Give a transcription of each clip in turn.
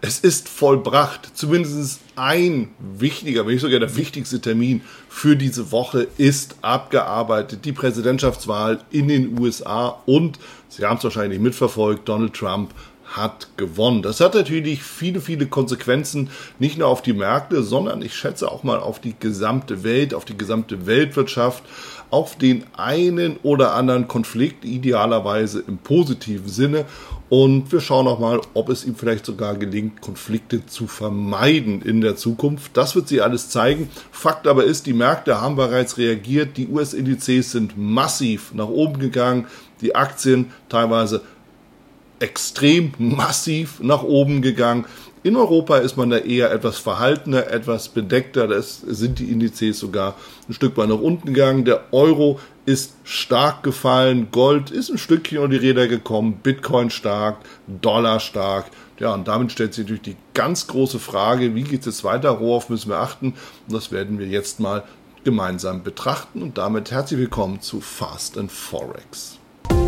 Es ist vollbracht. Zumindest ein wichtiger, wenn nicht sogar der wichtigste Termin für diese Woche ist abgearbeitet. Die Präsidentschaftswahl in den USA und, Sie haben es wahrscheinlich mitverfolgt, Donald Trump hat gewonnen. Das hat natürlich viele, viele Konsequenzen, nicht nur auf die Märkte, sondern ich schätze auch mal auf die gesamte Welt, auf die gesamte Weltwirtschaft, auf den einen oder anderen Konflikt, idealerweise im positiven Sinne. Und wir schauen auch mal, ob es ihm vielleicht sogar gelingt, Konflikte zu vermeiden in der Zukunft. Das wird sich alles zeigen. Fakt aber ist, die Märkte haben bereits reagiert. Die US-Indizes sind massiv nach oben gegangen. Die Aktien teilweise extrem massiv nach oben gegangen. In Europa ist man da eher etwas verhaltener, etwas bedeckter. Da sind die Indizes sogar ein Stück weit nach unten gegangen. Der Euro ist stark gefallen. Gold ist ein Stückchen unter die Räder gekommen. Bitcoin stark, Dollar stark. Ja, und damit stellt sich natürlich die ganz große Frage, wie geht es jetzt weiter? Worauf müssen wir achten? Und das werden wir jetzt mal gemeinsam betrachten. Und damit herzlich willkommen zu Fast & Forex.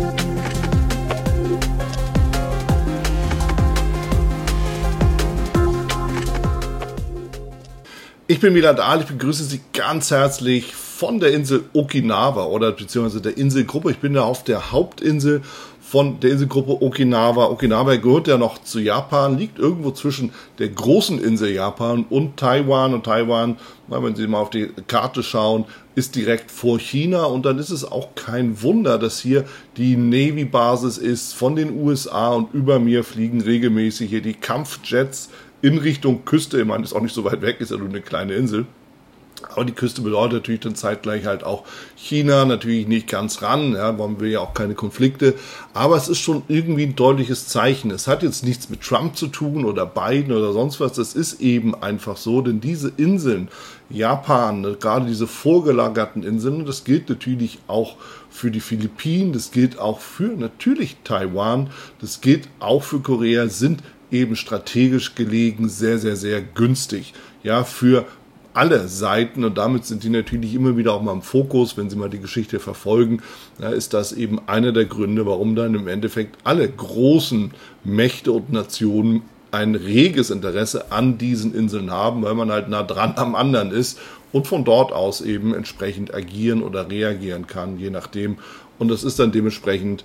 Ich bin Milan Dahl, ich begrüße Sie ganz herzlich von der Insel Okinawa oder beziehungsweise der Inselgruppe. Ich bin da auf der Hauptinsel von der Inselgruppe Okinawa. Okinawa gehört ja noch zu Japan, liegt irgendwo zwischen der großen Insel Japan und Taiwan. Und Taiwan, wenn Sie mal auf die Karte schauen, ist direkt vor China. Und dann ist es auch kein Wunder, dass hier die Navy-Basis ist von den USA. Und über mir fliegen regelmäßig hier die Kampfjets in Richtung Küste. Ich meine, ist auch nicht so weit weg, ist ja nur eine kleine Insel. Aber die Küste bedeutet natürlich dann zeitgleich halt auch China, natürlich nicht ganz ran, ja, man will ja auch keine Konflikte. Aber es ist schon irgendwie ein deutliches Zeichen. Es hat jetzt nichts mit Trump zu tun oder Biden oder sonst was. Das ist eben einfach so, denn diese Inseln, Japan, gerade diese vorgelagerten Inseln, das gilt natürlich auch für die Philippinen, das gilt auch für natürlich Taiwan, das gilt auch für Korea, sind eben strategisch gelegen, sehr, sehr, sehr günstig, ja, für alle Seiten, und damit sind die natürlich immer wieder auch mal im Fokus, wenn Sie mal die Geschichte verfolgen, ja, ist das eben einer der Gründe, warum dann im Endeffekt alle großen Mächte und Nationen ein reges Interesse an diesen Inseln haben, weil man halt nah dran am anderen ist und von dort aus eben entsprechend agieren oder reagieren kann, je nachdem. Und das ist dann dementsprechend,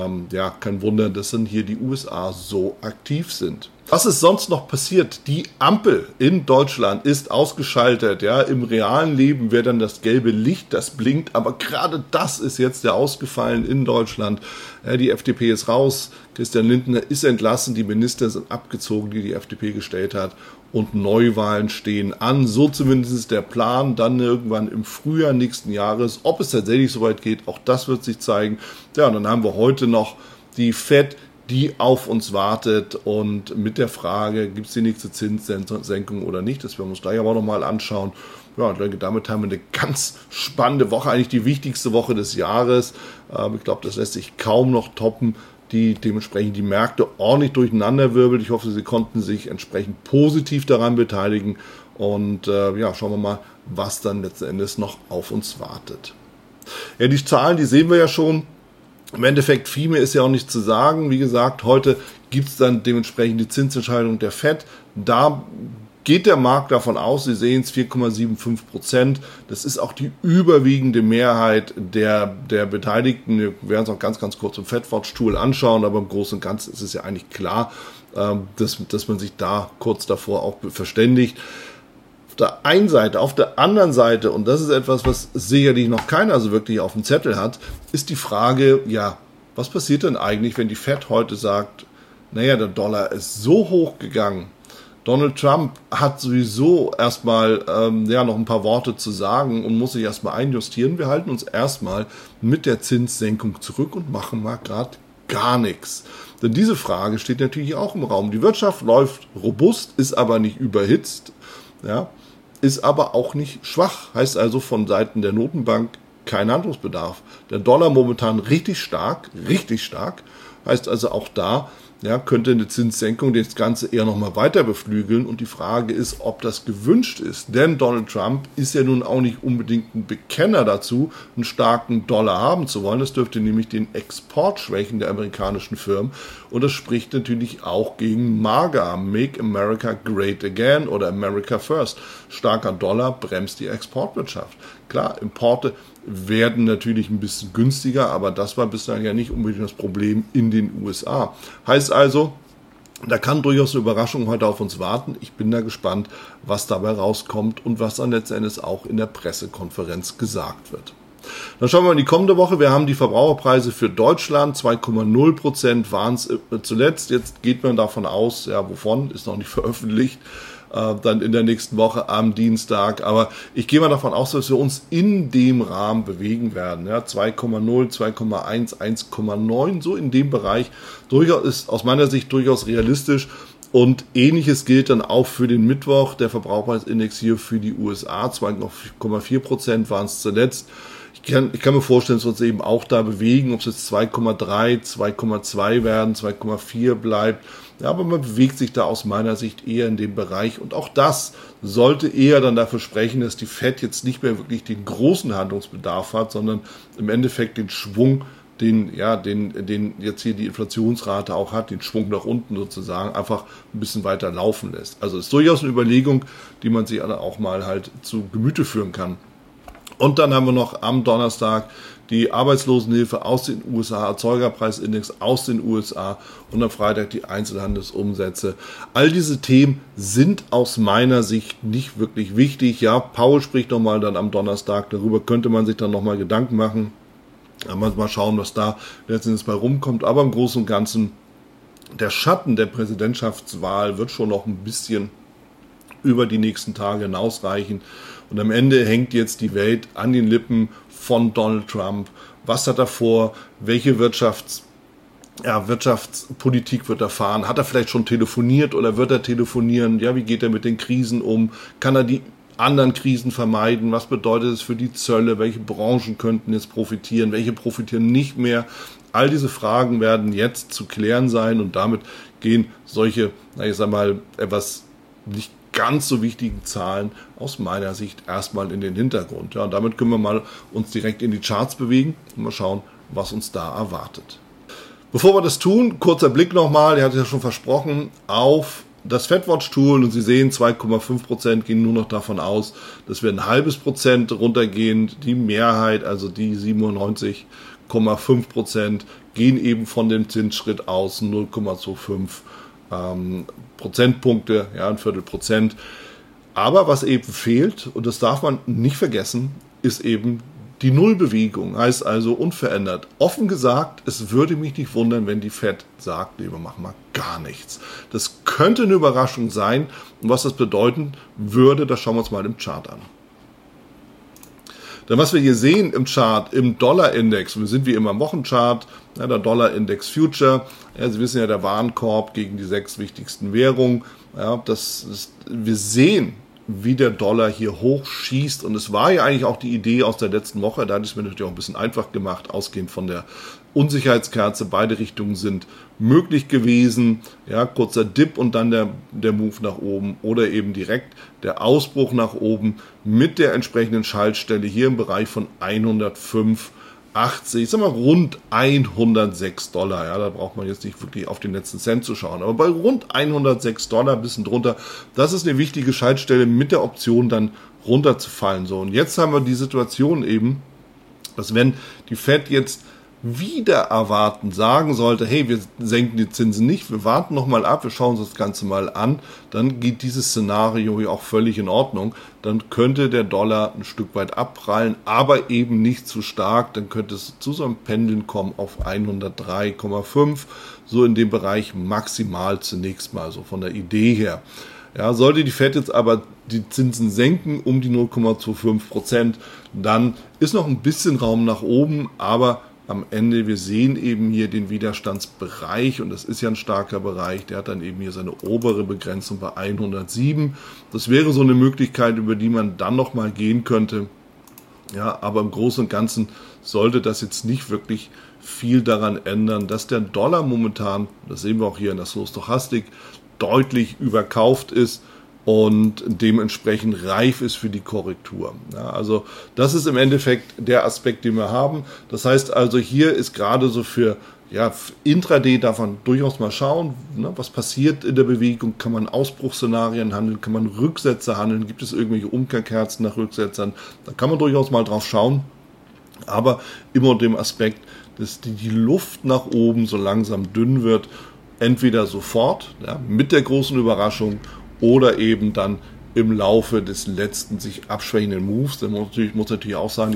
kein Wunder, dass dann hier die USA so aktiv sind. Was ist sonst noch passiert? Die Ampel in Deutschland ist ausgeschaltet. Ja, im realen Leben wäre dann das gelbe Licht, das blinkt. Aber gerade das ist jetzt ja ausgefallen in Deutschland. Ja, die FDP ist raus. Christian Lindner ist entlassen. Die Minister sind abgezogen, die FDP gestellt hat. Und Neuwahlen stehen an. So zumindest der Plan. Dann irgendwann im Frühjahr nächsten Jahres. Ob es tatsächlich soweit geht, auch das wird sich zeigen. Ja, und dann haben wir heute noch die FED, die auf uns wartet und mit der Frage, gibt es die nächste Zinssenkung oder nicht, das werden wir uns gleich aber nochmal anschauen. Ja, ich denke, damit haben wir eine ganz spannende Woche, eigentlich die wichtigste Woche des Jahres. Ich glaube, das lässt sich kaum noch toppen, die dementsprechend die Märkte ordentlich durcheinanderwirbelt. Ich hoffe, Sie konnten sich entsprechend positiv daran beteiligen und schauen wir mal, was dann letzten Endes noch auf uns wartet. Ja, die Zahlen, die sehen wir ja schon. Im Endeffekt, viel mehr ist ja auch nicht zu sagen. Wie gesagt, heute gibt es dann dementsprechend die Zinsentscheidung der FED. Da geht der Markt davon aus, Sie sehen es, 4,75%. Das ist auch die überwiegende Mehrheit der Beteiligten. Wir werden uns auch ganz, ganz kurz im FED-Watch-Tool anschauen, aber im Großen und Ganzen ist es ja eigentlich klar, dass man sich da kurz davor auch verständigt. Auf der einen Seite, auf der anderen Seite, und das ist etwas, was sicherlich noch keiner so wirklich auf dem Zettel hat, ist die Frage, ja, was passiert denn eigentlich, wenn die FED heute sagt, naja, der Dollar ist so hoch gegangen, Donald Trump hat sowieso erstmal noch ein paar Worte zu sagen und muss sich erstmal einjustieren. Wir halten uns erstmal mit der Zinssenkung zurück und machen mal gerade gar nichts. Denn diese Frage steht natürlich auch im Raum. Die Wirtschaft läuft robust, ist aber nicht überhitzt, ja, ist aber auch nicht schwach. Heißt also von Seiten der Notenbank kein Handlungsbedarf. Der Dollar momentan richtig stark. Heißt also auch da, ja, könnte eine Zinssenkung das Ganze eher nochmal weiter beflügeln. Und die Frage ist, ob das gewünscht ist. Denn Donald Trump ist ja nun auch nicht unbedingt ein Bekenner dazu, einen starken Dollar haben zu wollen. Das dürfte nämlich den Export schwächen der amerikanischen Firmen. Und das spricht natürlich auch gegen MAGA, Make America Great Again oder America First. Starker Dollar bremst die Exportwirtschaft. Klar, Importe werden natürlich ein bisschen günstiger, aber das war bislang ja nicht unbedingt das Problem in den USA. Heißt also, da kann durchaus eine Überraschung heute auf uns warten. Ich bin da gespannt, was dabei rauskommt und was dann letztendlich auch in der Pressekonferenz gesagt wird. Dann schauen wir in die kommende Woche. Wir haben die Verbraucherpreise für Deutschland. 2,0% waren es zuletzt. Jetzt geht man davon aus, ja, wovon, ist noch nicht veröffentlicht, dann in der nächsten Woche am Dienstag. Aber ich gehe mal davon aus, dass wir uns in dem Rahmen bewegen werden. Ja, 2,0, 2,1, 1,9, so in dem Bereich. Durchaus ist aus meiner Sicht durchaus realistisch. Und Ähnliches gilt dann auch für den Mittwoch. Der Verbraucherpreisindex hier für die USA, 2,4% waren es zuletzt. Ich kann mir vorstellen, dass wir uns eben auch da bewegen, ob es jetzt 2,3, 2,2 werden, 2,4 bleibt. Ja, aber man bewegt sich da aus meiner Sicht eher in dem Bereich. Und auch das sollte eher dann dafür sprechen, dass die Fed jetzt nicht mehr wirklich den großen Handlungsbedarf hat, sondern im Endeffekt den Schwung, den jetzt hier die Inflationsrate auch hat, den Schwung nach unten sozusagen, einfach ein bisschen weiter laufen lässt. Also ist durchaus eine Überlegung, die man sich auch mal halt zu Gemüte führen kann. Und dann haben wir noch am Donnerstag die Arbeitslosenhilfe aus den USA, Erzeugerpreisindex aus den USA und am Freitag die Einzelhandelsumsätze. All diese Themen sind aus meiner Sicht nicht wirklich wichtig. Ja, Powell spricht nochmal dann am Donnerstag, darüber könnte man sich dann nochmal Gedanken machen. Mal schauen, was da letztendlich bei rumkommt. Aber im Großen und Ganzen, der Schatten der Präsidentschaftswahl wird schon noch ein bisschen über die nächsten Tage hinausreichen. Und am Ende hängt jetzt die Welt an den Lippen von Donald Trump. Was hat er vor? Welche Wirtschaftspolitik wird er fahren? Hat er vielleicht schon telefoniert oder wird er telefonieren? Ja, wie geht er mit den Krisen um? Kann er die anderen Krisen vermeiden? Was bedeutet es für die Zölle? Welche Branchen könnten jetzt profitieren? Welche profitieren nicht mehr? All diese Fragen werden jetzt zu klären sein und damit gehen solche, etwas nicht ganz so wichtigen Zahlen aus meiner Sicht erstmal in den Hintergrund. Ja, und damit können wir mal uns direkt in die Charts bewegen und mal schauen, was uns da erwartet. Bevor wir das tun, kurzer Blick nochmal, ich hatte ja schon versprochen, auf das FedWatch-Tool und Sie sehen, 2,5% gehen nur noch davon aus, dass wir ein halbes Prozent runtergehen. Die Mehrheit, also die 97,5%, gehen eben von dem Zinsschritt aus, 0,25 Prozentpunkte, ja, ein Viertelprozent. Aber was eben fehlt, und das darf man nicht vergessen, ist eben die Nullbewegung, heißt also unverändert. Offen gesagt, es würde mich nicht wundern, wenn die Fed sagt, nee, wir machen mal gar nichts. Das könnte eine Überraschung sein. Und was das bedeuten würde, das schauen wir uns mal im Chart an. Denn was wir hier sehen im Chart, im Dollarindex, wir sind wie immer im Wochenchart, ja, der Dollarindex Future, ja, Sie wissen ja, der Warenkorb gegen die 6 wichtigsten Währungen, ja, wir sehen, wie der Dollar hier hochschießt und es war ja eigentlich auch die Idee aus der letzten Woche, da hatte ich es mir natürlich auch ein bisschen einfach gemacht, ausgehend von der Unsicherheitskerze, beide Richtungen sind möglich gewesen, ja, kurzer Dip und dann der Move nach oben oder eben direkt der Ausbruch nach oben mit der entsprechenden Schaltstelle hier im Bereich von 105,80, ich sag mal rund 106 Dollar, ja, da braucht man jetzt nicht wirklich auf den letzten Cent zu schauen, aber bei rund 106 Dollar, ein bisschen drunter, das ist eine wichtige Schaltstelle mit der Option dann runterzufallen, so, und jetzt haben wir die Situation eben, dass wenn die Fed jetzt wieder erwarten, sagen sollte, hey, wir senken die Zinsen nicht, wir warten nochmal ab, wir schauen uns das Ganze mal an, dann geht dieses Szenario hier auch völlig in Ordnung, dann könnte der Dollar ein Stück weit abprallen, aber eben nicht zu stark, dann könnte es zu so einem Pendeln kommen auf 103,5, so in dem Bereich maximal zunächst mal, so von der Idee her. Ja, sollte die Fed jetzt aber die Zinsen senken um die 0,25%, dann ist noch ein bisschen Raum nach oben, aber am Ende, wir sehen eben hier den Widerstandsbereich und das ist ja ein starker Bereich, der hat dann eben hier seine obere Begrenzung bei 107. Das wäre so eine Möglichkeit, über die man dann nochmal gehen könnte. Ja, aber im Großen und Ganzen sollte das jetzt nicht wirklich viel daran ändern, dass der Dollar momentan, das sehen wir auch hier in der Slow-Stochastik, deutlich überkauft ist und dementsprechend reif ist für die Korrektur. Ja, also das ist im Endeffekt der Aspekt, den wir haben. Das heißt also, hier ist gerade so für Intraday darf man durchaus mal schauen, ne, was passiert in der Bewegung. Kann man Ausbruchsszenarien handeln, kann man Rücksätze handeln, gibt es irgendwelche Umkehrkerzen nach Rücksetzern. Da kann man durchaus mal drauf schauen, aber immer unter dem Aspekt, dass die Luft nach oben so langsam dünn wird, entweder sofort, mit der großen Überraschung, oder eben dann im Laufe des letzten sich abschwächenden Moves. Da muss natürlich auch sagen, die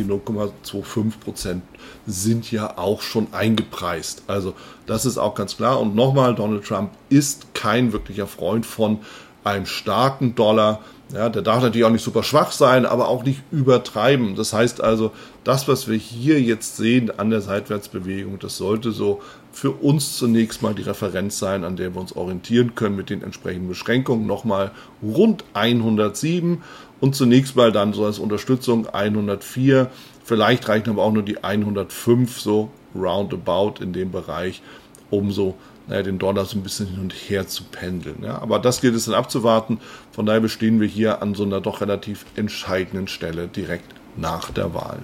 0,25% sind ja auch schon eingepreist. Also das ist auch ganz klar. Und nochmal, Donald Trump ist kein wirklicher Freund von einem starken Dollar. Ja, der darf natürlich auch nicht super schwach sein, aber auch nicht übertreiben. Das heißt also, das, was wir hier jetzt sehen an der Seitwärtsbewegung, das sollte so für uns zunächst mal die Referenz sein, an der wir uns orientieren können mit den entsprechenden Beschränkungen. Nochmal rund 107 und zunächst mal dann so als Unterstützung 104. Vielleicht reichen aber auch nur die 105, so roundabout in dem Bereich, um so den Dollar so ein bisschen hin und her zu pendeln. Ja. Aber das gilt es dann abzuwarten. Von daher bestehen wir hier an so einer doch relativ entscheidenden Stelle direkt nach der Wahl.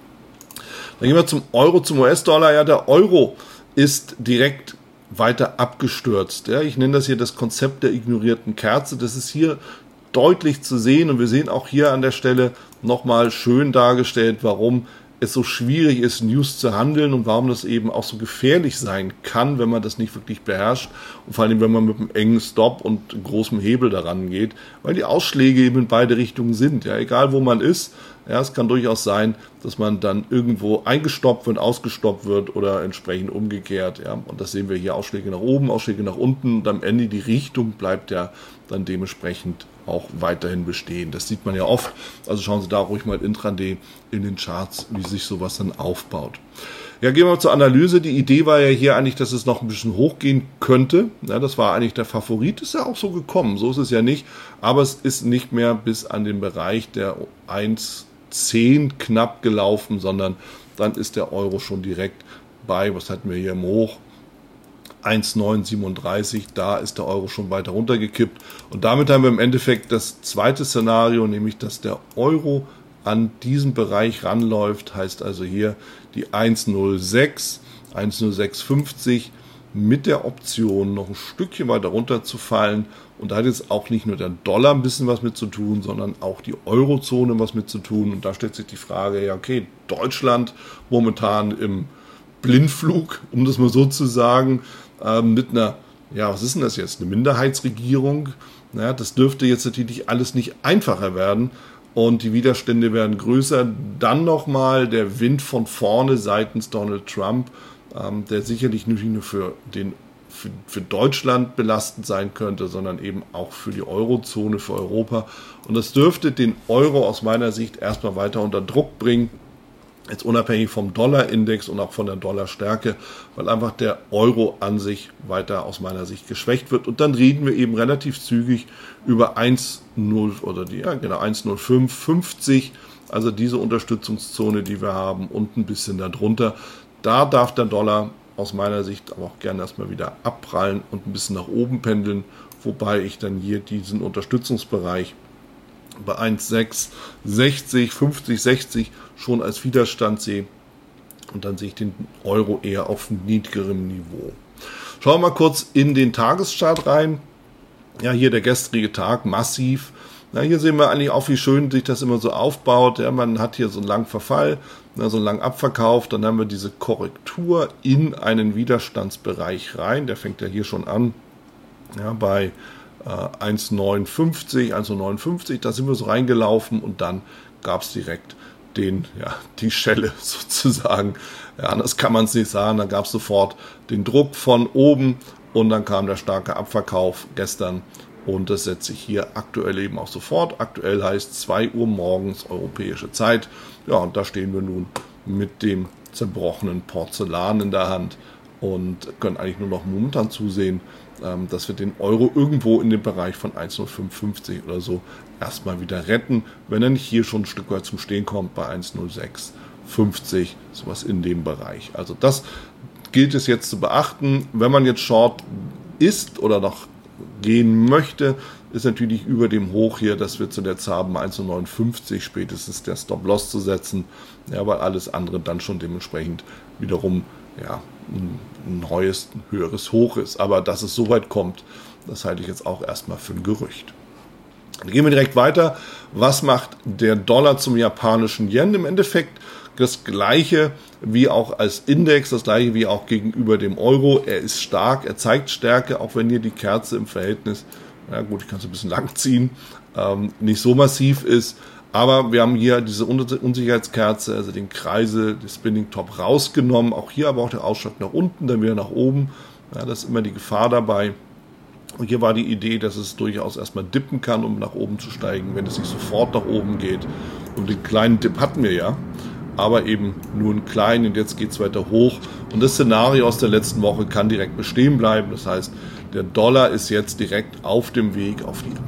Dann gehen wir zum Euro, zum US-Dollar. Ja, der Euro ist direkt weiter abgestürzt. Ja. Ich nenne das hier das Konzept der ignorierten Kerze. Das ist hier deutlich zu sehen und wir sehen auch hier an der Stelle nochmal schön dargestellt, warum es so schwierig ist, News zu handeln und warum das eben auch so gefährlich sein kann, wenn man das nicht wirklich beherrscht und vor allem, wenn man mit einem engen Stop und großem Hebel daran geht, weil die Ausschläge eben in beide Richtungen sind. Ja, egal wo man ist, ja, es kann durchaus sein, dass man dann irgendwo eingestoppt wird, ausgestoppt wird oder entsprechend umgekehrt. Ja, und das sehen wir hier, Ausschläge nach oben, Ausschläge nach unten und am Ende die Richtung bleibt ja dann dementsprechend auch weiterhin bestehen. Das sieht man ja oft. Also schauen Sie da ruhig mal intraday in den Charts, wie sich sowas dann aufbaut. Ja, gehen wir zur Analyse. Die Idee war ja hier eigentlich, dass es noch ein bisschen hochgehen könnte. Ja, das war eigentlich der Favorit. Ist ja auch so gekommen. So ist es ja nicht. Aber es ist nicht mehr bis an den Bereich der 1,10 knapp gelaufen, sondern dann ist der Euro schon direkt bei, was hatten wir hier im Hoch? 1,937, da ist der Euro schon weiter runtergekippt. Und damit haben wir im Endeffekt das zweite Szenario, nämlich dass der Euro an diesen Bereich ranläuft, heißt also hier die 1,06, 1,0650 mit der Option noch ein Stückchen weiter runter zu fallen. Und da hat jetzt auch nicht nur der Dollar ein bisschen was mit zu tun, sondern auch die Eurozone was mit zu tun. Und da stellt sich die Frage, ja okay, Deutschland momentan im Blindflug, um das mal so zu sagen, mit einer, ja, was ist denn das jetzt, eine Minderheitsregierung. Ja, das dürfte jetzt natürlich alles nicht einfacher werden und die Widerstände werden größer. Dann nochmal der Wind von vorne seitens Donald Trump, der sicherlich nicht nur für Deutschland belastend sein könnte, sondern eben auch für die Eurozone, für Europa. Und das dürfte den Euro aus meiner Sicht erstmal weiter unter Druck bringen. Jetzt unabhängig vom Dollarindex und auch von der Dollarstärke, weil einfach der Euro an sich weiter aus meiner Sicht geschwächt wird. Und dann reden wir eben relativ zügig über 1,0 oder 1,0550, also diese Unterstützungszone, die wir haben und ein bisschen darunter. Da darf der Dollar aus meiner Sicht aber auch gerne erstmal wieder abprallen und ein bisschen nach oben pendeln, wobei ich dann hier diesen Unterstützungsbereich bei 1,660, 50, 60 schon als Widerstand sehe und dann sehe ich den Euro eher auf niedrigerem Niveau. Schauen wir mal kurz in den Tageschart rein. Ja, hier der gestrige Tag, massiv. Ja, hier sehen wir eigentlich auch, wie schön sich das immer so aufbaut. Ja, man hat hier so einen langen Verfall, so einen langen Abverkauf. Dann haben wir diese Korrektur in einen Widerstandsbereich rein. Der fängt ja hier schon an, ja, bei 1,950, 1,59, da sind wir so reingelaufen und dann gab es direkt die Schelle sozusagen. Ja, anders kann man es nicht sagen. Dann gab es sofort den Druck von oben und dann kam der starke Abverkauf gestern und das setze ich hier aktuell eben auch sofort. Aktuell heißt 2 Uhr morgens europäische Zeit. Ja, und da stehen wir nun mit dem zerbrochenen Porzellan in der Hand und können eigentlich nur noch momentan zusehen, dass wir den Euro irgendwo in dem Bereich von 1,0550 oder so erstmal wieder retten, wenn er nicht hier schon ein Stück weit zum Stehen kommt bei 1,0650, sowas in dem Bereich. Also das gilt es jetzt zu beachten. Wenn man jetzt Short ist oder noch gehen möchte, ist natürlich über dem Hoch hier, das wir zuletzt haben, 1,59 spätestens der Stop-Loss zu setzen, ja, weil alles andere dann schon dementsprechend wiederum ja, ein neues, ein höheres Hoch ist. Aber dass es so weit kommt, das halte ich jetzt auch erstmal für ein Gerücht. Dann gehen wir direkt weiter. Was macht der Dollar zum japanischen Yen? Im Endeffekt das gleiche wie auch als Index, das gleiche wie auch gegenüber dem Euro. Er ist stark, er zeigt Stärke, auch wenn hier die Kerze im Verhältnis, ja gut, ich kann es ein bisschen lang ziehen, nicht so massiv ist. Aber wir haben hier diese Unsicherheitskerze, also den Kreisel, den Spinning Top rausgenommen. Auch hier aber auch der Ausschlag nach unten, dann wieder nach oben. Ja, das ist immer die Gefahr dabei. Und hier war die Idee, dass es durchaus erstmal dippen kann, um nach oben zu steigen, wenn es nicht sofort nach oben geht. Und den kleinen Dip hatten wir ja, aber eben nur einen kleinen, und jetzt geht es weiter hoch. Und das Szenario aus der letzten Woche kann direkt bestehen bleiben. Das heißt, der Dollar ist jetzt direkt auf dem Weg auf die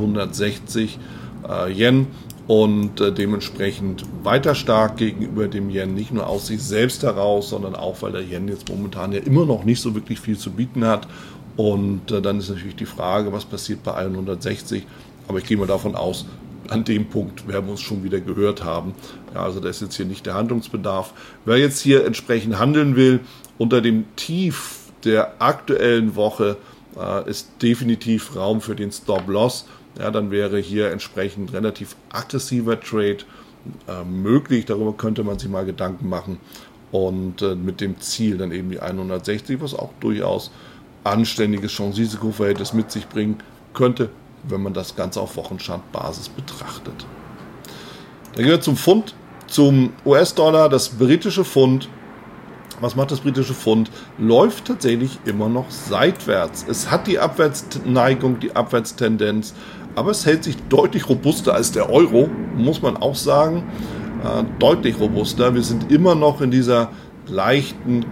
160 Yen und dementsprechend weiter stark gegenüber dem Yen, nicht nur aus sich selbst heraus, sondern auch, weil der Yen jetzt momentan ja immer noch nicht so wirklich viel zu bieten hat. Und dann ist natürlich die Frage, was passiert bei 160, aber ich gehe mal davon aus, an dem Punkt werden wir uns schon wieder gehört haben. Ja, also da ist jetzt hier nicht der Handlungsbedarf. Wer jetzt hier entsprechend handeln will, unter dem Tief der aktuellen Woche ist definitiv Raum für den Stop-Loss. Ja, dann wäre hier entsprechend relativ aggressiver Trade möglich. Darüber könnte man sich mal Gedanken machen. Und mit dem Ziel dann eben die 160, was auch durchaus anständiges Chance-Risiko-Verhältnis mit sich bringen könnte, wenn man das Ganze auf Wochenchart-Basis betrachtet. Dann gehen wir zum Pfund, zum US-Dollar, das britische Pfund. Was macht das britische Pfund? Läuft tatsächlich immer noch seitwärts. Es hat die Abwärtsneigung, die Abwärtstendenz, aber es hält sich deutlich robuster als der Euro, muss man auch sagen. Deutlich robuster. Wir sind immer noch in dieser leichten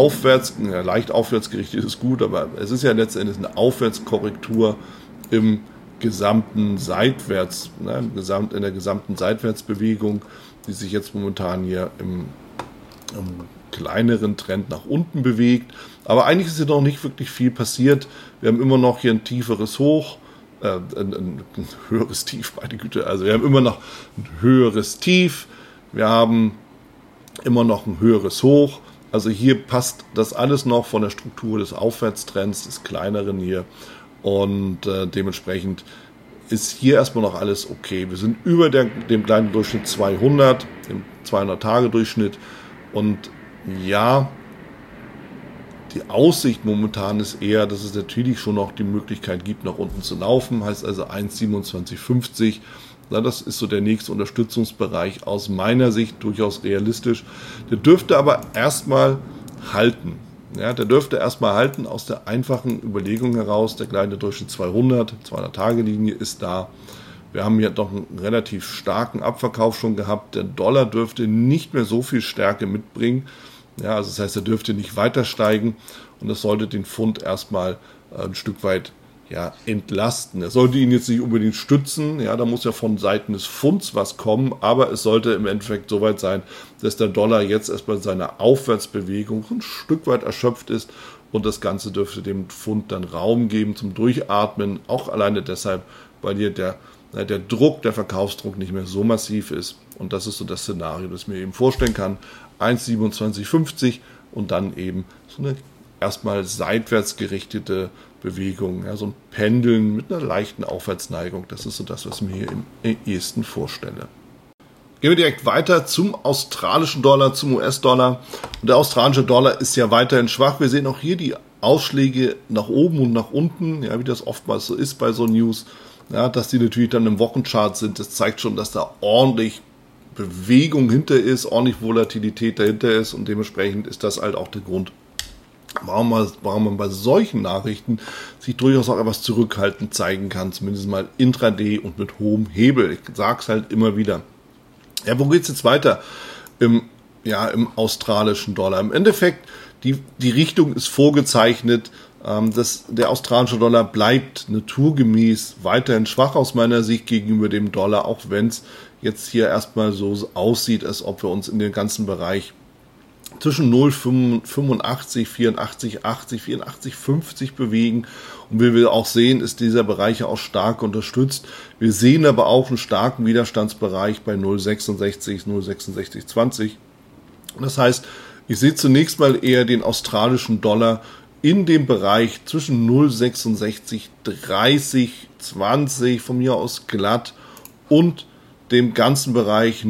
leicht aufwärts gerichtet ist gut, aber es ist ja letztendlich eine Aufwärtskorrektur im gesamten Seitwärts, in der gesamten Seitwärtsbewegung, die sich jetzt momentan hier im kleineren Trend nach unten bewegt. Aber eigentlich ist hier noch nicht wirklich viel passiert. Wir haben immer noch hier ein tieferes Hoch, ein höheres Tief, meine Güte. Also wir haben immer noch ein höheres Tief. Wir haben immer noch ein höheres Hoch. Also hier passt das alles noch von der Struktur des Aufwärtstrends, des kleineren hier. Und dementsprechend ist hier erstmal noch alles okay. Wir sind über dem kleinen Durchschnitt 200, dem 200-Tage-Durchschnitt. Und ja, die Aussicht momentan ist eher, dass es natürlich schon noch die Möglichkeit gibt, nach unten zu laufen. Heißt also 1,2750. Ja, das ist so der nächste Unterstützungsbereich aus meiner Sicht durchaus realistisch. Der dürfte aber erstmal halten. Ja, der dürfte erstmal halten aus der einfachen Überlegung heraus. Der kleine Durchschnitt 200-Tage-Linie ist da. Wir haben hier doch einen relativ starken Abverkauf schon gehabt. Der Dollar dürfte nicht mehr so viel Stärke mitbringen. Ja, also das heißt, er dürfte nicht weiter steigen. Und das sollte den Pfund erstmal ein Stück weit entlasten. Er sollte ihn jetzt nicht unbedingt stützen, ja, da muss ja von Seiten des Pfunds was kommen, aber es sollte im Endeffekt so weit sein, dass der Dollar jetzt erstmal seine Aufwärtsbewegung ein Stück weit erschöpft ist und das Ganze dürfte dem Pfund dann Raum geben zum Durchatmen, auch alleine deshalb, weil hier der Druck, der Verkaufsdruck nicht mehr so massiv ist und das ist so das Szenario, das ich mir eben vorstellen kann, 1,2750 und dann eben so eine erstmal seitwärts gerichtete Bewegung, ja, so ein Pendeln mit einer leichten Aufwärtsneigung. Das ist so das, was ich mir hier im ehesten vorstelle. Gehen wir direkt weiter zum australischen Dollar, zum US-Dollar. Und der australische Dollar ist ja weiterhin schwach. Wir sehen auch hier die Ausschläge nach oben und nach unten, ja, wie das oftmals so ist bei so News, ja, dass die natürlich dann im Wochenchart sind. Das zeigt schon, dass da ordentlich Bewegung hinter ist, ordentlich Volatilität dahinter ist und dementsprechend ist das halt auch der Grund, warum man bei solchen Nachrichten sich durchaus auch etwas zurückhaltend zeigen kann, zumindest mal intraday und mit hohem Hebel. Ich sage es halt immer wieder. Ja, wo geht es jetzt weiter im australischen Dollar? Im Endeffekt, die Richtung ist vorgezeichnet. Der australische Dollar bleibt naturgemäß weiterhin schwach aus meiner Sicht gegenüber dem Dollar, auch wenn es jetzt hier erstmal so aussieht, als ob wir uns in dem ganzen Bereich zwischen 0,85, 84, 80, 84, 50 bewegen. Und wie wir auch sehen, ist dieser Bereich auch stark unterstützt. Wir sehen aber auch einen starken Widerstandsbereich bei 0,66, 0,66, 20. Das heißt, ich sehe zunächst mal eher den australischen Dollar in dem Bereich zwischen 0,66, 30, 20, von mir aus glatt, und dem ganzen Bereich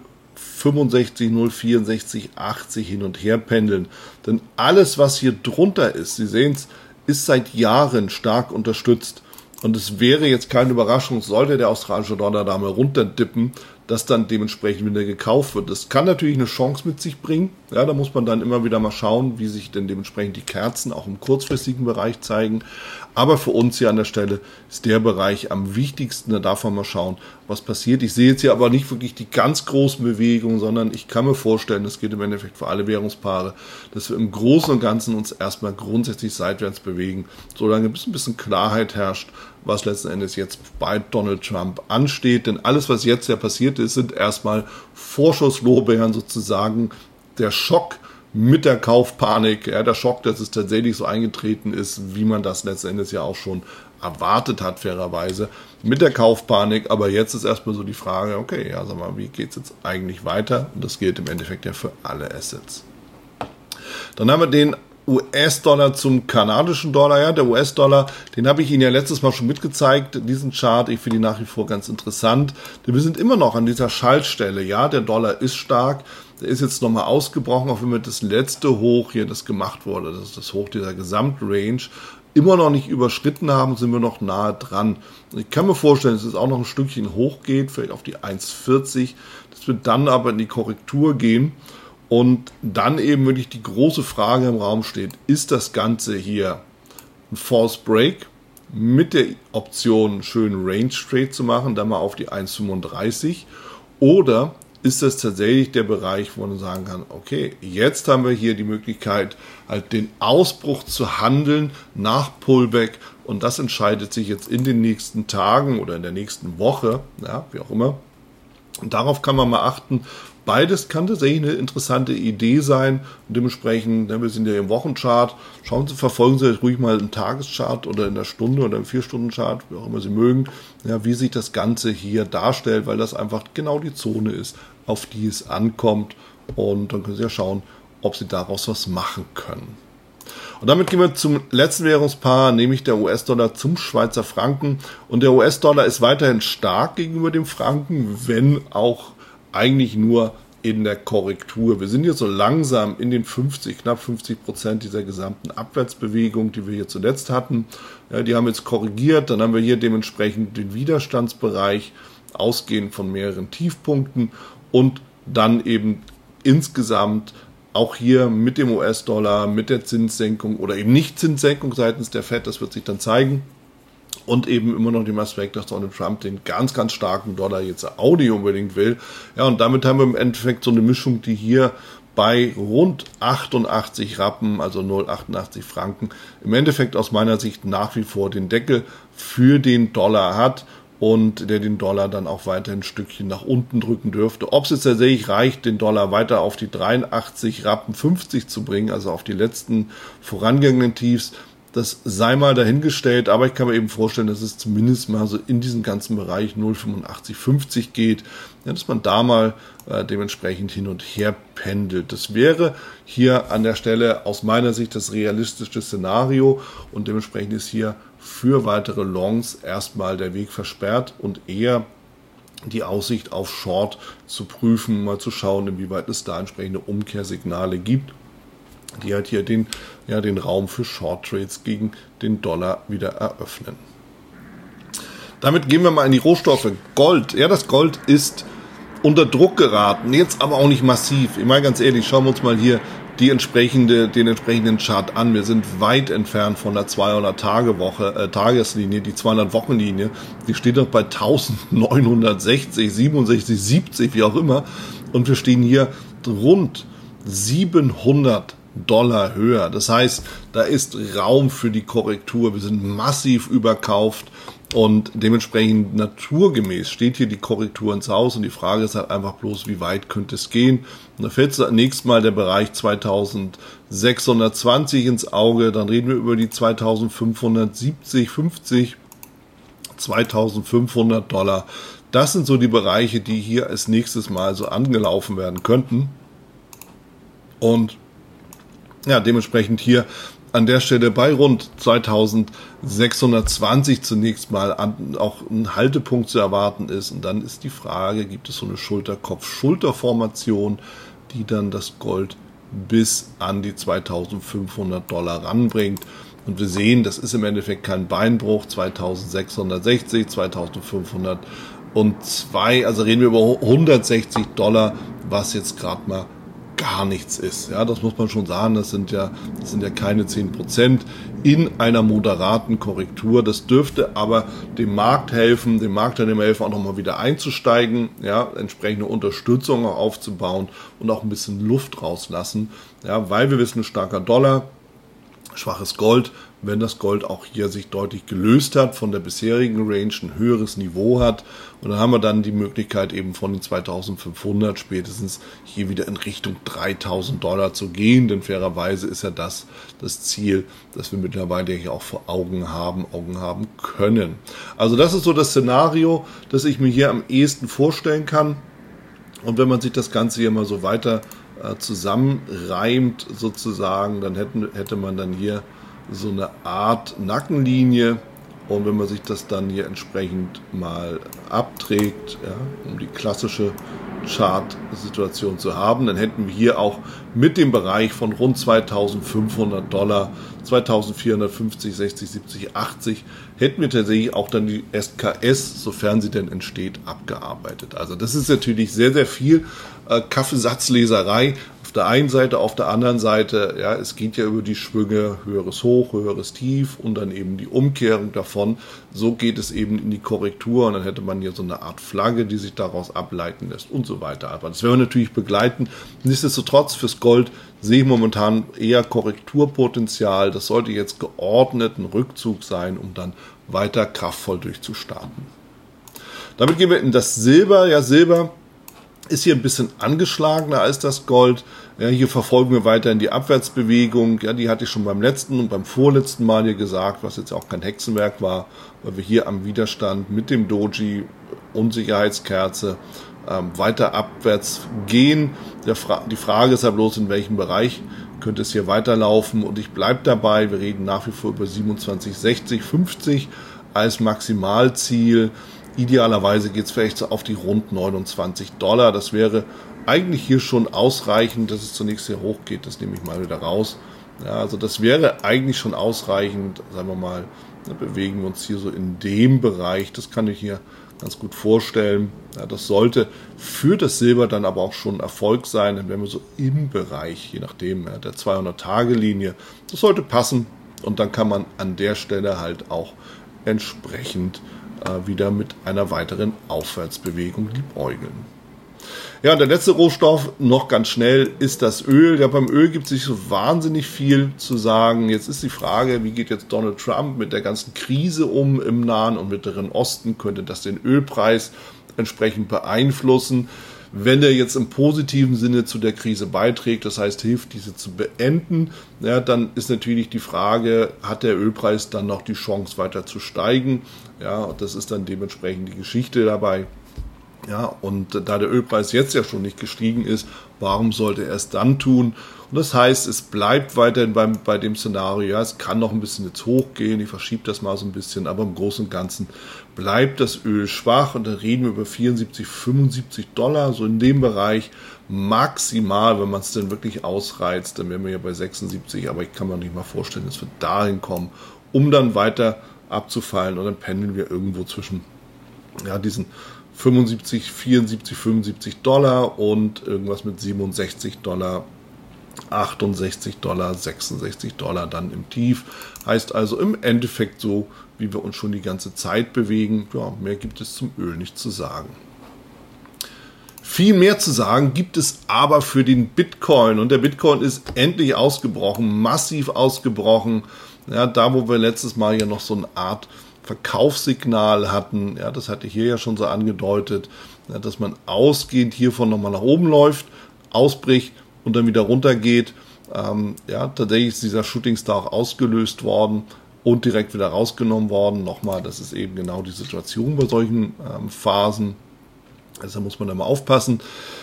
0,65, 0,64, 80 hin und her pendeln. Denn alles, was hier drunter ist, Sie sehen es, ist seit Jahren stark unterstützt. Und es wäre jetzt keine Überraschung, sollte der australische Dollar da mal runterdippen, dass dann dementsprechend wieder gekauft wird. Das kann natürlich eine Chance mit sich bringen. Ja, da muss man dann immer wieder mal schauen, wie sich denn dementsprechend die Kerzen auch im kurzfristigen Bereich zeigen. Aber für uns hier an der Stelle ist der Bereich am wichtigsten. Da darf man mal schauen, was passiert. Ich sehe jetzt hier aber nicht wirklich die ganz großen Bewegungen, sondern ich kann mir vorstellen, das geht im Endeffekt für alle Währungspaare, dass wir im Großen und Ganzen uns erstmal grundsätzlich seitwärts bewegen, solange ein bisschen Klarheit herrscht, was letzten Endes jetzt bei Donald Trump ansteht. Denn alles, was jetzt ja passiert ist, sind erstmal Vorschusslorbeeren sozusagen. Der Schock mit der Kaufpanik, ja, der Schock, dass es tatsächlich so eingetreten ist, wie man das letzten Endes ja auch schon erwartet hat, fairerweise, mit der Kaufpanik. Aber jetzt ist erstmal so die Frage, okay, ja, sag mal, wie geht es jetzt eigentlich weiter? Und das gilt im Endeffekt ja für alle Assets. Dann haben wir den US-Dollar zum kanadischen Dollar. Ja, der US-Dollar, den habe ich Ihnen ja letztes Mal schon mitgezeigt, diesen Chart. Ich finde ihn nach wie vor ganz interessant. Denn wir sind immer noch an dieser Schaltstelle. Ja, der Dollar ist stark. Der ist jetzt nochmal ausgebrochen, auch wenn wir das letzte Hoch hier, das gemacht wurde, das ist das Hoch dieser Gesamtrange, immer noch nicht überschritten haben, sind wir noch nahe dran. Ich kann mir vorstellen, dass es auch noch ein Stückchen hoch geht, vielleicht auf die 1,40, dass wir dann aber in die Korrektur gehen. Und dann eben wirklich die große Frage im Raum steht, ist das Ganze hier ein False Break mit der Option, einen schönen Range Trade zu machen, dann mal auf die 1,35, oder ist das tatsächlich der Bereich, wo man sagen kann, okay, jetzt haben wir hier die Möglichkeit, halt den Ausbruch zu handeln nach Pullback, und das entscheidet sich jetzt in den nächsten Tagen oder in der nächsten Woche, ja, wie auch immer. Und darauf kann man mal achten. Beides kann tatsächlich eine interessante Idee sein, und dementsprechend, wir sind ja im Wochenchart, schauen Sie, verfolgen Sie ruhig mal im Tageschart oder in der Stunde oder im 4-Stunden-Chart, wie auch immer Sie mögen, ja, wie sich das Ganze hier darstellt, weil das einfach genau die Zone ist, auf die es ankommt, und dann können Sie ja schauen, ob Sie daraus was machen können. Und damit gehen wir zum letzten Währungspaar, nämlich der US-Dollar zum Schweizer Franken. Und der US-Dollar ist weiterhin stark gegenüber dem Franken, wenn auch eigentlich nur in der Korrektur. Wir sind jetzt so langsam in den 50, knapp 50% dieser gesamten Abwärtsbewegung, die wir hier zuletzt hatten. Ja, die haben jetzt korrigiert, dann haben wir hier dementsprechend den Widerstandsbereich, ausgehend von mehreren Tiefpunkten, und dann eben insgesamt auch hier mit dem US-Dollar, mit der Zinssenkung oder eben nicht Zinssenkung seitens der Fed, das wird sich dann zeigen. Und eben immer noch dem Aspekt, dass Donald Trump den ganz, ganz starken Dollar jetzt auch nicht unbedingt will. Ja, und damit haben wir im Endeffekt so eine Mischung, die hier bei rund 88 Rappen, also 0,88 Franken, im Endeffekt aus meiner Sicht nach wie vor den Deckel für den Dollar hat, und der den Dollar dann auch weiter ein Stückchen nach unten drücken dürfte. Ob es jetzt tatsächlich reicht, den Dollar weiter auf die 83 Rappen 50 zu bringen, also auf die letzten vorangegangenen Tiefs, das sei mal dahingestellt, aber ich kann mir eben vorstellen, dass es zumindest mal so in diesem ganzen Bereich 0,8550 geht, ja, dass man da mal dementsprechend hin und her pendelt. Das wäre hier an der Stelle aus meiner Sicht das realistische Szenario, und dementsprechend ist hier für weitere Longs erstmal der Weg versperrt und eher die Aussicht auf Short zu prüfen, mal zu schauen, inwieweit es da entsprechende Umkehrsignale gibt, die halt hier den Raum für Short Trades gegen den Dollar wieder eröffnen. Damit gehen wir mal in die Rohstoffe. Gold. Ja, das Gold ist unter Druck geraten, jetzt aber auch nicht massiv. Ich meine ganz ehrlich, schauen wir uns mal hier den entsprechenden Chart an. Wir sind weit entfernt von der 200-Tage-Tageslinie, die 200-Wochen-Linie. Die steht noch bei 1960, 67, 70, wie auch immer. Und wir stehen hier rund 700 Dollar höher. Das heißt, da ist Raum für die Korrektur. Wir sind massiv überkauft. Und dementsprechend naturgemäß steht hier die Korrektur ins Haus und die Frage ist halt einfach bloß, wie weit könnte es gehen. Und da fällt zunächst mal der Bereich 2620 ins Auge, dann reden wir über die 2570, 50, $2.500. Das sind so die Bereiche, die hier als nächstes Mal so angelaufen werden könnten. Und ja, dementsprechend hier an der Stelle bei rund 2620 zunächst mal auch ein Haltepunkt zu erwarten ist. Und dann ist die Frage, gibt es so eine Schulter-Kopf-Schulter-Formation, die dann das Gold bis an die $2.500 ranbringt. Und wir sehen, das ist im Endeffekt kein Beinbruch, 2660, 2502, also reden wir über $160, was jetzt gerade mal gar nichts ist. Ja, das muss man schon sagen, das sind ja keine 10% in einer moderaten Korrektur. Das dürfte aber dem Markt helfen, dem Marktteilnehmer helfen, auch nochmal wieder einzusteigen, ja, entsprechende Unterstützung auch aufzubauen und auch ein bisschen Luft rauslassen, ja, weil wir wissen, ein starker Dollar, schwaches Gold, wenn das Gold auch hier sich deutlich gelöst hat von der bisherigen Range, ein höheres Niveau hat. Und dann haben wir dann die Möglichkeit eben von den 2.500 spätestens hier wieder in Richtung $3.000 zu gehen. Denn fairerweise ist ja das Ziel, das wir mittlerweile hier auch vor Augen haben können. Also das ist so das Szenario, das ich mir hier am ehesten vorstellen kann. Und wenn man sich das Ganze hier mal so weiter zusammenreimt sozusagen, dann hätte man dann hier so eine Art Nackenlinie und wenn man sich das dann hier entsprechend mal abträgt, ja, um die klassische Chart-Situation zu haben, dann hätten wir hier auch mit dem Bereich von rund $2.500, 2.450, 60, 70, 80, hätten wir tatsächlich auch dann die SKS, sofern sie denn entsteht, abgearbeitet. Also das ist natürlich sehr, sehr viel Kaffeesatzleserei auf der einen Seite, auf der anderen Seite, ja, es geht ja über die Schwünge, höheres Hoch, höheres Tief und dann eben die Umkehrung davon. So geht es eben in die Korrektur und dann hätte man hier so eine Art Flagge, die sich daraus ableiten lässt und so weiter. Aber das werden wir natürlich begleiten. Nichtsdestotrotz fürs Gold sehe ich momentan eher Korrekturpotenzial. Das sollte jetzt geordnet ein Rückzug sein, um dann weiter kraftvoll durchzustarten. Damit gehen wir in das Silber. Ja, Silber ist hier ein bisschen angeschlagener als das Gold. Ja, hier verfolgen wir weiterhin die Abwärtsbewegung. Ja, die hatte ich schon beim letzten und beim vorletzten Mal hier gesagt, was jetzt auch kein Hexenwerk war, weil wir hier am Widerstand mit dem Doji, Unsicherheitskerze, weiter abwärts gehen. Die Frage ist ja bloß, in welchem Bereich könnte es hier weiterlaufen. Und ich bleibe dabei, wir reden nach wie vor über 27,60, 50 als Maximalziel. Idealerweise geht es vielleicht so auf die rund $29. Das wäre eigentlich hier schon ausreichend, dass es zunächst sehr hoch geht. Das nehme ich mal wieder raus. Ja, also das wäre eigentlich schon ausreichend. Sagen wir mal, da bewegen wir uns hier so in dem Bereich. Das kann ich hier ganz gut vorstellen. Ja, das sollte für das Silber dann aber auch schon ein Erfolg sein. Dann wären wir so im Bereich, je nachdem, ja, der 200-Tage-Linie. Das sollte passen. Und dann kann man an der Stelle halt auch entsprechend wieder mit einer weiteren Aufwärtsbewegung liebäugeln. Ja, und der letzte Rohstoff, noch ganz schnell, ist das Öl. Ja, beim Öl gibt es nicht so wahnsinnig viel zu sagen. Jetzt ist die Frage, wie geht jetzt Donald Trump mit der ganzen Krise um im Nahen und Mittleren Osten? Könnte das den Ölpreis entsprechend beeinflussen? Wenn er jetzt im positiven Sinne zu der Krise beiträgt, das heißt, hilft, diese zu beenden, ja, dann ist natürlich die Frage, hat der Ölpreis dann noch die Chance weiter zu steigen? Ja, das ist dann dementsprechend die Geschichte dabei. Ja, und da der Ölpreis jetzt ja schon nicht gestiegen ist, warum sollte er es dann tun? Und das heißt, es bleibt weiterhin bei dem Szenario, ja, es kann noch ein bisschen jetzt hochgehen, ich verschiebe das mal so ein bisschen, aber im Großen und Ganzen bleibt das Öl schwach und da reden wir über $74, $75, so in dem Bereich maximal, wenn man es denn wirklich ausreizt, dann wären wir ja bei 76, aber ich kann mir nicht mal vorstellen, dass wir dahin kommen, um dann weiter abzufallen und dann pendeln wir irgendwo zwischen diesen 75, 74, $75 und irgendwas mit $67, $68, $66 dann im Tief. Heißt also im Endeffekt so, wie wir uns schon die ganze Zeit bewegen. Ja, mehr gibt es zum Öl nicht zu sagen. Viel mehr zu sagen gibt es aber für den Bitcoin. Und der Bitcoin ist endlich ausgebrochen, massiv ausgebrochen. Ja, da, wo wir letztes Mal ja noch so eine Art Verkaufssignal hatten. Ja, das hatte ich hier ja schon so angedeutet, ja, dass man ausgehend hiervon nochmal nach oben läuft, ausbricht und dann wieder runtergeht. Tatsächlich ist dieser Shooting Star auch ausgelöst worden und direkt wieder rausgenommen worden. Nochmal, das ist eben genau die Situation bei solchen Phasen. Also da muss man da mal aufpassen.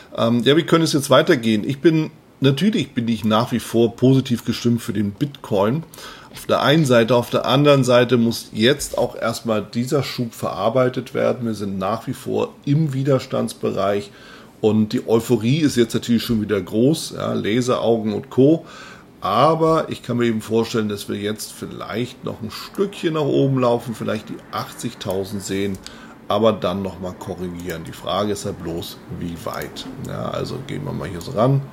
Wie könnte es jetzt weitergehen? Natürlich bin ich nach wie vor positiv gestimmt für den Bitcoin. Auf der einen Seite, auf der anderen Seite muss jetzt auch erstmal dieser Schub verarbeitet werden. Wir sind nach wie vor im Widerstandsbereich und die Euphorie ist jetzt natürlich schon wieder groß, ja, Laseraugen und Co. Aber ich kann mir eben vorstellen, dass wir jetzt vielleicht noch ein Stückchen nach oben laufen, vielleicht die 80.000 sehen, aber dann nochmal korrigieren. Die Frage ist ja bloß, wie weit. Ja, also gehen wir mal hier so ran.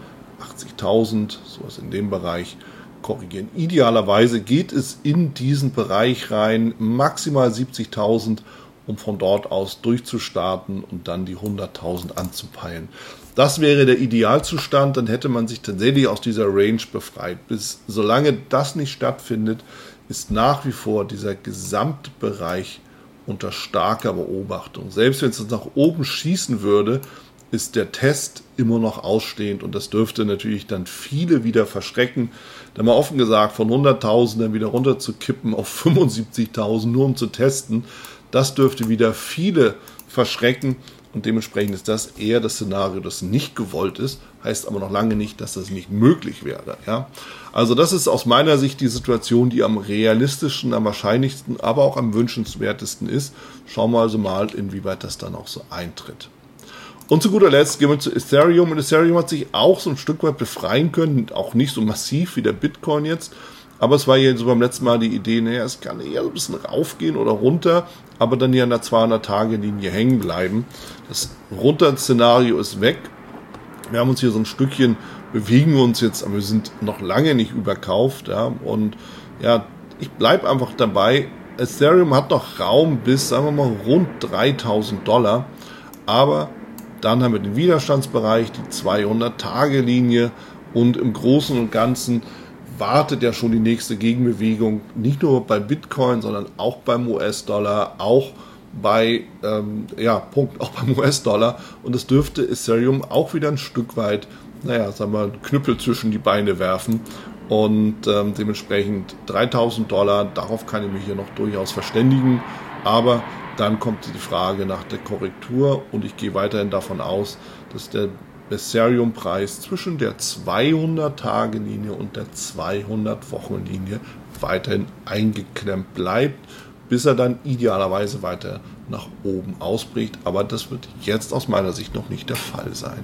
80.000, sowas in dem Bereich, korrigieren. Idealerweise geht es in diesen Bereich rein, maximal 70.000, um von dort aus durchzustarten und dann die 100.000 anzupeilen. Das wäre der Idealzustand, dann hätte man sich tatsächlich aus dieser Range befreit. Solange das nicht stattfindet, ist nach wie vor dieser gesamte Bereich unter starker Beobachtung. Selbst wenn es nach oben schießen würde, ist der Test immer noch ausstehend und das dürfte natürlich dann viele wieder verschrecken. Da mal offen gesagt, von 100.000 dann wieder runter zu kippen auf 75.000, nur um zu testen, das dürfte wieder viele verschrecken und dementsprechend ist das eher das Szenario, das nicht gewollt ist, heißt aber noch lange nicht, dass das nicht möglich wäre. Ja? Also das ist aus meiner Sicht die Situation, die am realistischen, am wahrscheinlichsten, aber auch am wünschenswertesten ist. Schauen wir also mal, inwieweit das dann auch so eintritt. Und zu guter Letzt gehen wir zu Ethereum. Und Ethereum hat sich auch so ein Stück weit befreien können, auch nicht so massiv wie der Bitcoin jetzt. Aber es war ja so beim letzten Mal die Idee, es kann eher so ein bisschen raufgehen oder runter, aber dann hier an der 200-Tage-Linie hängen bleiben. Das Runter-Szenario ist weg. Wir haben uns hier so ein Stückchen, bewegen wir uns jetzt, aber wir sind noch lange nicht überkauft. Ja. Und ja, ich bleibe einfach dabei. Ethereum hat noch Raum bis, sagen wir mal, rund $3.000. Aber dann haben wir den Widerstandsbereich, die 200-Tage-Linie und im Großen und Ganzen wartet ja schon die nächste Gegenbewegung, nicht nur bei Bitcoin, sondern auch beim US-Dollar, auch beim US-Dollar und es dürfte Ethereum auch wieder ein Stück weit, einen Knüppel zwischen die Beine werfen und dementsprechend $3.000, darauf kann ich mich hier noch durchaus verständigen, aber dann kommt die Frage nach der Korrektur und ich gehe weiterhin davon aus, dass der Ethereum-Preis zwischen der 200-Tage-Linie und der 200-Wochen-Linie weiterhin eingeklemmt bleibt, bis er dann idealerweise weiter nach oben ausbricht. Aber das wird jetzt aus meiner Sicht noch nicht der Fall sein.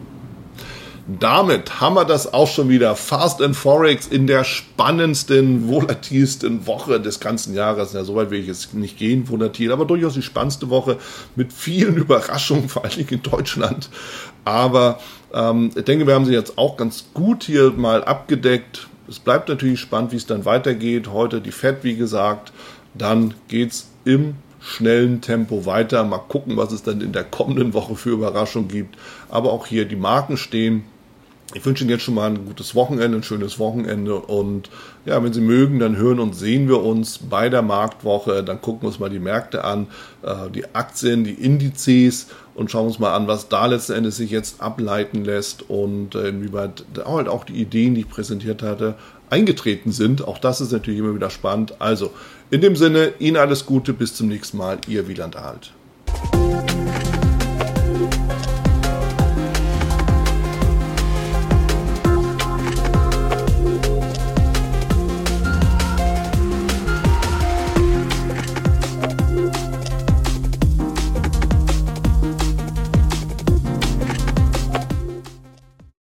Damit haben wir das auch schon wieder. Fast and Forex in der spannendsten, volatilsten Woche des ganzen Jahres. Ja, soweit will ich jetzt nicht gehen, volatil, aber durchaus die spannendste Woche mit vielen Überraschungen, vor allem in Deutschland. Aber ich denke, wir haben sie jetzt auch ganz gut hier mal abgedeckt. Es bleibt natürlich spannend, wie es dann weitergeht. Heute die Fed, wie gesagt. Dann geht's im schnellen Tempo weiter. Mal gucken, was es dann in der kommenden Woche für Überraschungen gibt. Aber auch hier die Marken stehen. Ich wünsche Ihnen jetzt schon mal ein gutes Wochenende, ein schönes Wochenende und ja, wenn Sie mögen, dann hören und sehen wir uns bei der Marktwoche, dann gucken wir uns mal die Märkte an, die Aktien, die Indizes und schauen uns mal an, was da letzten Endes sich jetzt ableiten lässt und inwieweit halt auch die Ideen, die ich präsentiert hatte, eingetreten sind. Auch das ist natürlich immer wieder spannend. Also in dem Sinne, Ihnen alles Gute, bis zum nächsten Mal, Ihr Wieland Alt.